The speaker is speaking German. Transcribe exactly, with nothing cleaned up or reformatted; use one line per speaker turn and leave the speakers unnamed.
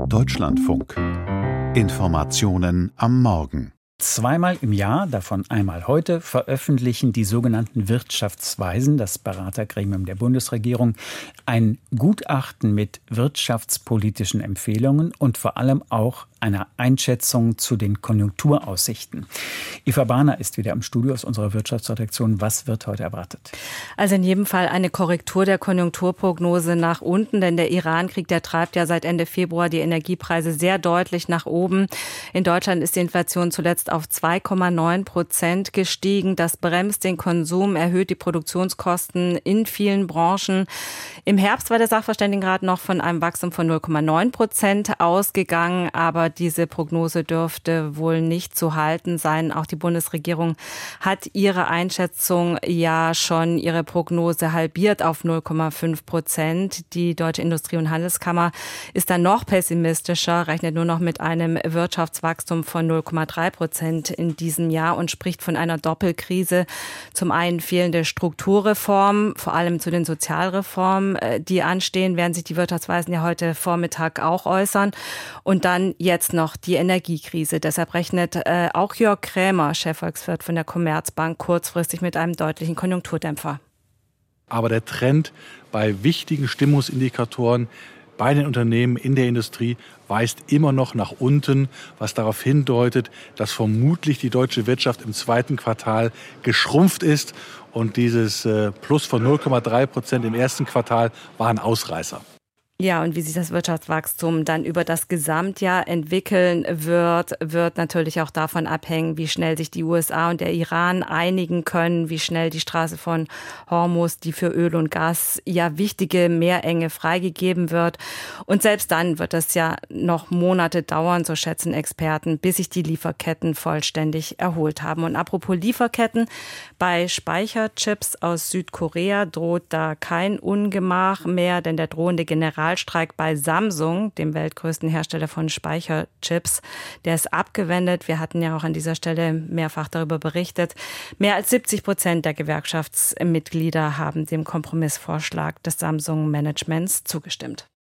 Deutschlandfunk. Informationen am Morgen.
Zweimal im Jahr, davon einmal heute, veröffentlichen die sogenannten Wirtschaftsweisen, das Beratergremium der Bundesregierung, ein Gutachten mit wirtschaftspolitischen Empfehlungen und vor allem auch einer Einschätzung zu den Konjunkturaussichten. Eva Bahner ist wieder im Studio aus unserer Wirtschaftsredaktion. Was wird heute erwartet?
Also in jedem Fall eine Korrektur der Konjunkturprognose nach unten, denn der Irankrieg, der treibt ja seit Ende Februar die Energiepreise sehr deutlich nach oben. In Deutschland ist die Inflation zuletzt auf zwei Komma neun Prozent gestiegen. Das bremst den Konsum, erhöht die Produktionskosten in vielen Branchen. Im Herbst war der Sachverständigenrat noch von einem Wachstum von null Komma neun Prozent ausgegangen, aber diese Prognose dürfte wohl nicht zu halten sein. Auch die Bundesregierung hat ihre Einschätzung ja schon, ihre Prognose halbiert auf null Komma fünf Prozent. Die Deutsche Industrie- und Handelskammer ist dann noch pessimistischer, rechnet nur noch mit einem Wirtschaftswachstum von null Komma drei Prozent in diesem Jahr und spricht von einer Doppelkrise. Zum einen fehlende Strukturreformen, vor allem zu den Sozialreformen, die anstehen, werden sich die Wirtschaftsweisen ja heute Vormittag auch äußern. Und dann jetzt noch die Energiekrise. Deshalb rechnet äh, auch Jörg Krämer, Chefvolkswirt von der Commerzbank, kurzfristig mit einem deutlichen Konjunkturdämpfer.
Aber der Trend bei wichtigen Stimmungsindikatoren bei den Unternehmen in der Industrie weist immer noch nach unten, was darauf hindeutet, dass vermutlich die deutsche Wirtschaft im zweiten Quartal geschrumpft ist. Und dieses äh, Plus von null Komma drei Prozent im ersten Quartal war ein Ausreißer.
Ja, und wie sich das Wirtschaftswachstum dann über das Gesamtjahr entwickeln wird, wird natürlich auch davon abhängen, wie schnell sich die U S A und der Iran einigen können, wie schnell die Straße von Hormuz, die für Öl und Gas ja wichtige Meerenge freigegeben wird. Und selbst dann wird es ja noch Monate dauern, so schätzen Experten, bis sich die Lieferketten vollständig erholt haben. Und apropos Lieferketten, bei Speicherchips aus Südkorea droht da kein Ungemach mehr, denn der drohende General Streik bei Samsung, dem weltgrößten Hersteller von Speicherchips, der ist abgewendet. Wir hatten ja auch an dieser Stelle mehrfach darüber berichtet. Mehr als siebzig Prozent der Gewerkschaftsmitglieder haben dem Kompromissvorschlag des Samsung-Managements zugestimmt.